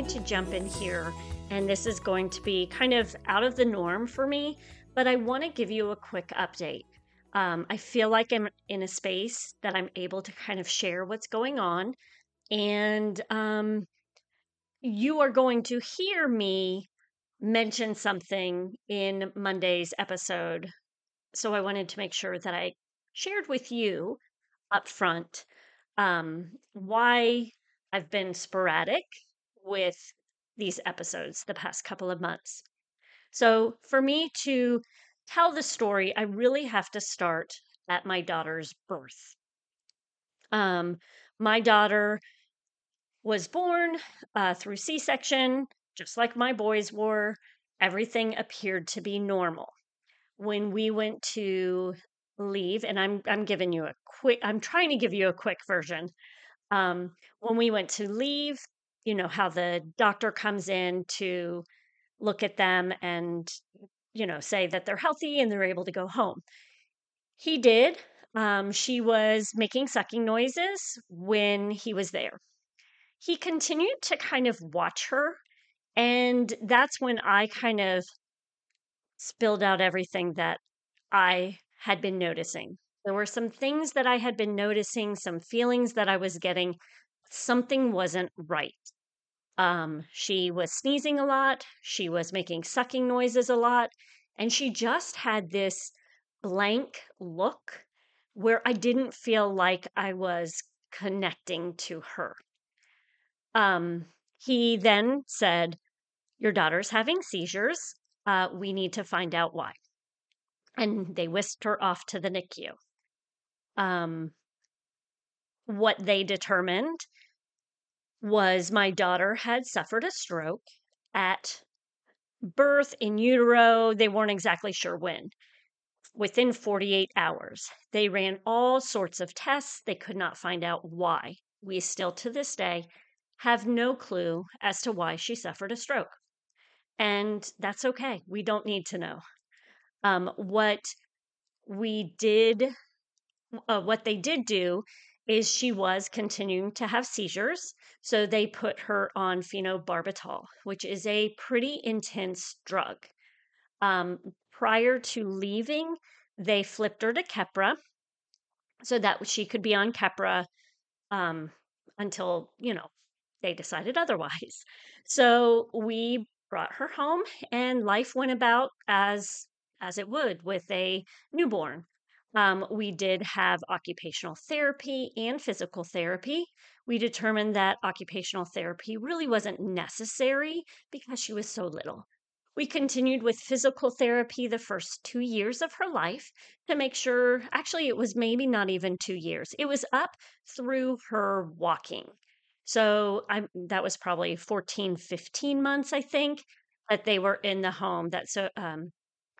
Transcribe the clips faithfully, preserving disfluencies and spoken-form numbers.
wanted to jump in here, and this is going to be kind of out of the norm for me, but I want to give you a quick update. Um, I feel like I'm in a space that I'm able to kind of share what's going on, and um, you are going to hear me mention something in Monday's episode. So I wanted to make sure that I shared with you up front um, why I've been sporadic with these episodes the past couple of months. So, for me to tell the story, I really have to start at my daughter's birth. Um, my daughter was born uh, through C section, just like my boys were. Everything appeared to be normal. When we went to leave, and I'm I'm giving you a quick, I'm trying to give you a quick version. Um, when we went to leave, you know, how the doctor comes in to look at them and, you know, say that they're healthy and they're able to go home. He did. Um, she was making sucking noises when he was there. He continued to kind of watch her. And that's when I kind of spilled out everything that I had been noticing. There were some things that I had been noticing, some feelings that I was getting. Something wasn't right. Um, she was sneezing a lot, she was making sucking noises a lot, and she just had this blank look where I didn't feel like I was connecting to her. Um, he then said, "Your daughter's having seizures. Uh, we need to find out why." And they whisked her off to the N I C U. Um, what they determined was my daughter had suffered a stroke at birth, in utero. They weren't exactly sure when. Within forty-eight hours, they ran all sorts of tests. They could not find out why. We still to this day have no clue as to why she suffered a stroke. And that's okay. We don't need to know. Um, what we did, uh, what they did do is she was continuing to have seizures. So they put her on phenobarbital, which is a pretty intense drug. Um, prior to leaving, they flipped her to Keppra so that she could be on Keppra um, until, you know, they decided otherwise. So we brought her home and life went about as as it would with a newborn. Um, we did have occupational therapy and physical therapy. We determined that occupational therapy really wasn't necessary because she was so little. We continued with physical therapy the first two years of her life to make sure, actually, it was maybe not even two years. It was up through her walking. So I that was probably fourteen, fifteen months, I think, that they were in the home. That so um,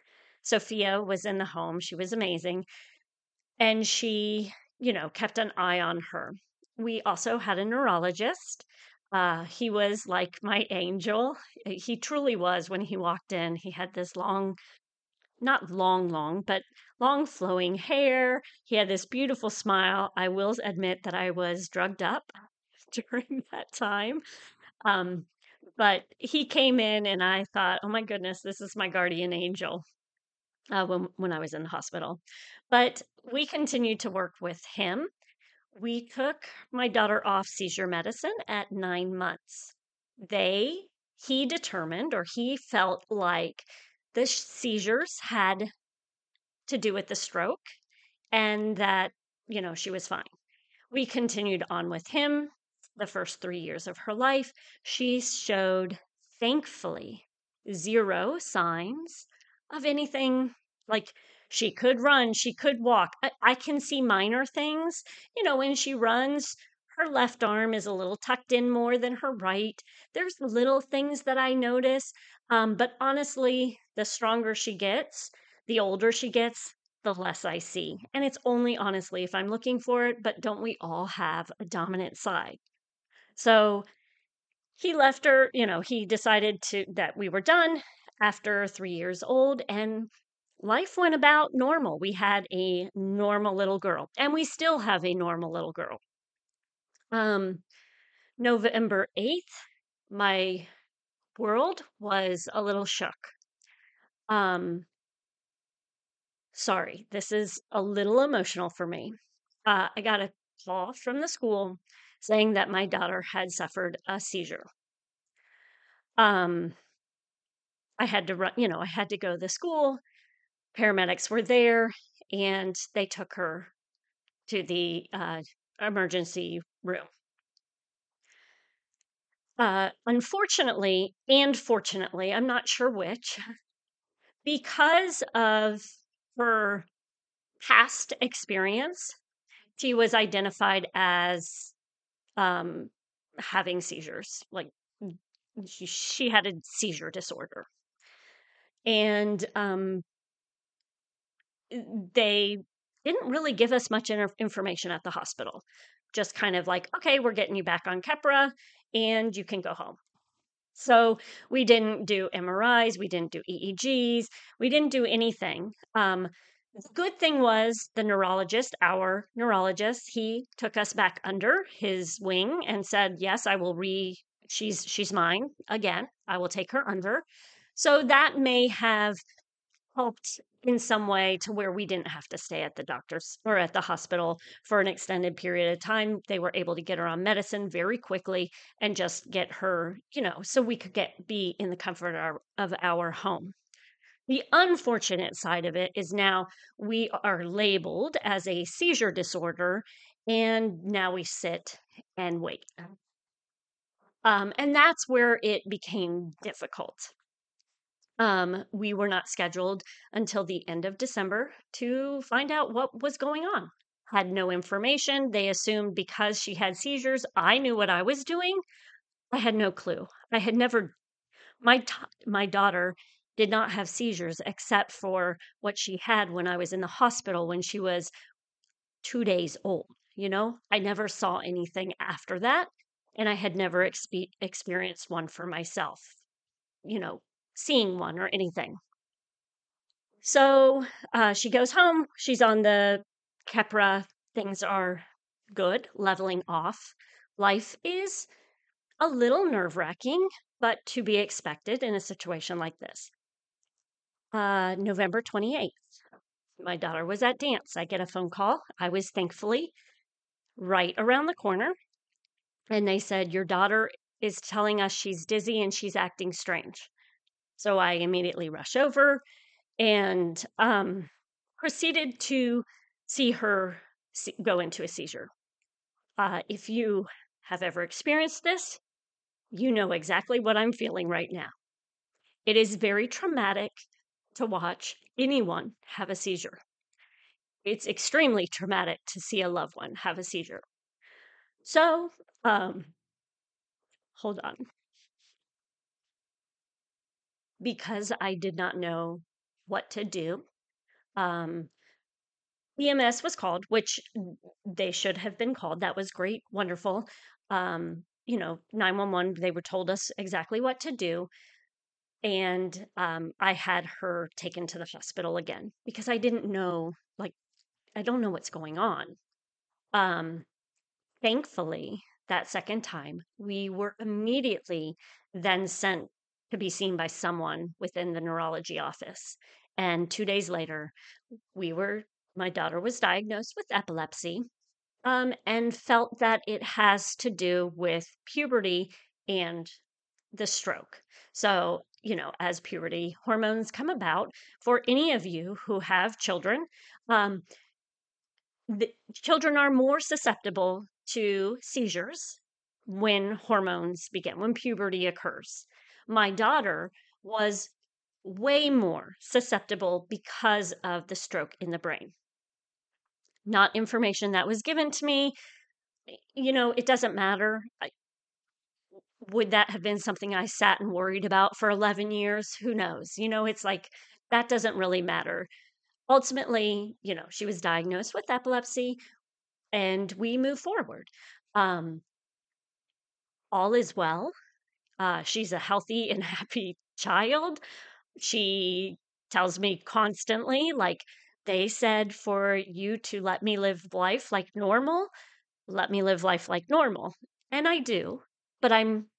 Sophia was in the home. She was amazing. And she, you know, kept an eye on her. We also had a neurologist. Uh, he was like my angel. He truly was when he walked in. He had this long, not long, long, but long flowing hair. He had this beautiful smile. I will admit that I was drugged up during that time. Um, but he came in and I thought, oh my goodness, this is my guardian angel uh, when, when I was in the hospital. But we continued to work with him. We took my daughter off seizure medicine at nine months. They, he determined, or he felt like the seizures had to do with the stroke and that, you know, she was fine. We continued on with him the first three years of her life. She showed, thankfully, zero signs of anything. Like she could run, she could walk. I, I can see minor things. You know, when she runs, her left arm is a little tucked in more than her right. There's little things that I notice. Um, but honestly, the stronger she gets, the older she gets, the less I see. And it's only honestly if I'm looking for it, but don't we all have a dominant side? So he left her, you know, he decided to that we were done after three years old and life went about normal. We had a normal little girl and we still have a normal little girl. Um, November eighth, my world was a little shook. Um, sorry, this is a little emotional for me. Uh, I got a call from the school saying that my daughter had suffered a seizure. Um, I had to run, you know, I had to go to the school. Paramedics were there and they took her to the uh, emergency room. Uh, unfortunately, and fortunately, I'm not sure which, because of her past experience, she was identified as um, having seizures. Like she, she had a seizure disorder. And um, they didn't really give us much inter- information at the hospital. Just kind of like, okay, we're getting you back on Keppra and you can go home. So we didn't do M R Is, we didn't do E E Gs, we didn't do anything. Um, the good thing was the neurologist, our neurologist, he took us back under his wing and said, "Yes, I will re she's she's mine again. I will take her under." So that may have helped in some way to where we didn't have to stay at the doctor's or at the hospital for an extended period of time. They were able to get her on medicine very quickly and just get her, you know, so we could get be in the comfort of our, of our home. The unfortunate side of it is now we are labeled as a seizure disorder and now we sit and wait. Um, and that's where it became difficult. Um, we were not scheduled until the end of December to find out what was going on. Had no information. They assumed because she had seizures, I knew what I was doing. I had no clue. I had never my t- my daughter did not have seizures except for what she had when I was in the hospital when she was two days old, you know? I never saw anything after that, and I had never expe- experienced one for myself, you know, seeing one or anything. So uh, she goes home. She's on the Kepra. Things are good, leveling off. Life is a little nerve wracking, but to be expected in a situation like this. Uh, November twenty-eighth, my daughter was at dance. I get a phone call. I was thankfully right around the corner, and they said, "Your daughter is telling us she's dizzy and she's acting strange." So I immediately rush over and um, proceeded to see her se- go into a seizure. Uh, if you have ever experienced this, you know exactly what I'm feeling right now. It is very traumatic to watch anyone have a seizure. It's extremely traumatic to see a loved one have a seizure. So, um, hold on. Because I did not know what to do, um, E M S was called, which they should have been called. That was great, wonderful. Um, you know, nine one one, they were told us exactly what to do. And um, I had her taken to the hospital again because I didn't know, like, I don't know what's going on. Um, Thankfully, that second time, we were immediately then sent to be seen by someone within the neurology office. And two days later, we were, my daughter was diagnosed with epilepsy um, and felt that it has to do with puberty and the stroke. So, you know, as puberty hormones come about, for any of you who have children, um, the children are more susceptible to seizures when hormones begin, when puberty occurs. My daughter was way more susceptible because of the stroke in the brain. Not information that was given to me. You know, it doesn't matter. I- Would that have been something I sat and worried about for eleven years? Who knows? You know, it's like that doesn't really matter. Ultimately, you know, she was diagnosed with epilepsy and we move forward. Um, all is well. Uh, she's a healthy and happy child. She tells me constantly, like, they said for you to let me live life like normal, let me live life like normal. And I do, but I'm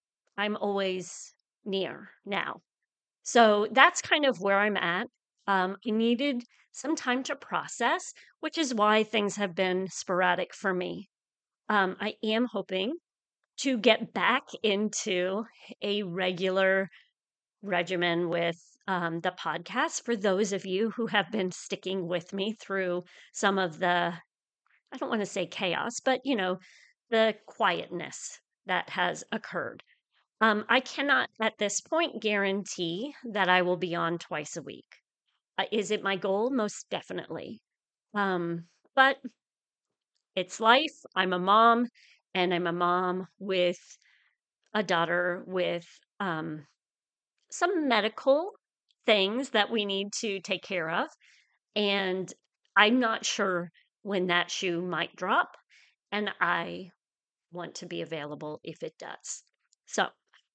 I'm always near now. So that's kind of where I'm at. Um, I needed some time to process, which is why things have been sporadic for me. Um, I am hoping to get back into a regular regimen with um, the podcast for those of you who have been sticking with me through some of the, I don't want to say chaos, but you know, the quietness that has occurred. Um, I cannot at this point guarantee that I will be on twice a week. Uh, is it my goal? Most definitely. Um, but it's life. I'm a mom, and I'm a mom with a daughter with um, some medical things that we need to take care of. And I'm not sure when that shoe might drop. And I want to be available if it does. So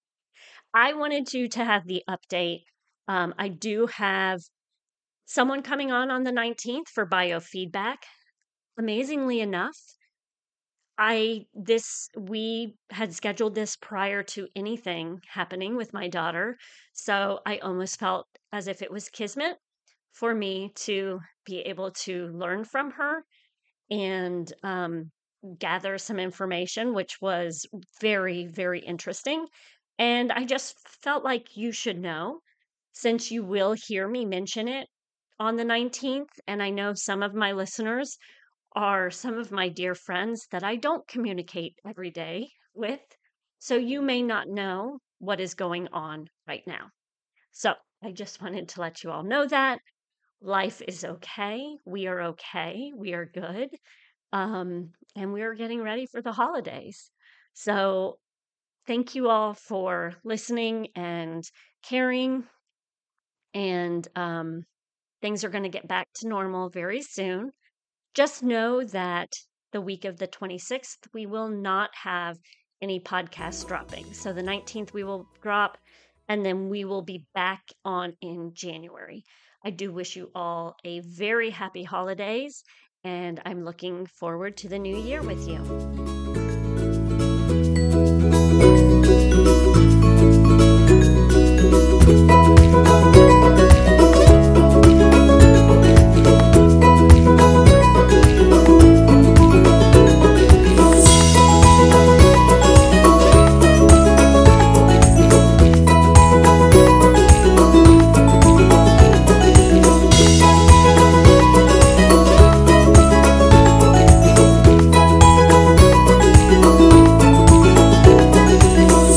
I wanted you to have the update. Um, I do have someone coming on on the nineteenth for biofeedback. Amazingly enough, I this we had scheduled this prior to anything happening with my daughter. So I almost felt as if it was kismet for me to be able to learn from her and um, gather some information, which was very, very interesting. And I just felt like you should know since you will hear me mention it on the nineteenth. And I know some of my listeners are some of my dear friends that I don't communicate every day with. So you may not know what is going on right now. So I just wanted to let you all know that life is okay. We are okay. We are good. Um, and we're getting ready for the holidays. So thank you all for listening and caring. And um, things are going to get back to normal very soon. Just know that the week of the twenty-sixth, we will not have any podcasts dropping. So the nineteenth, we will drop, and then we will be back on in January. I do wish you all a very happy holidays, and I'm looking forward to the new year with you.